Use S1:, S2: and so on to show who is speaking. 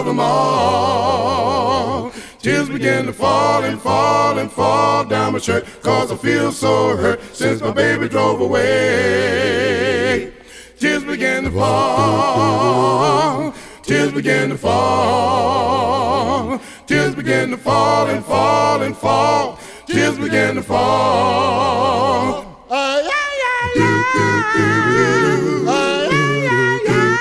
S1: them all. Tears begin to fall and fall and fall down my shirt, 'cause I feel so hurt since my baby drove away. Tears begin to fall, tears begin to fall, tears begin to fall and fall and fall, tears begin to fall. Yeah, yeah, yeah.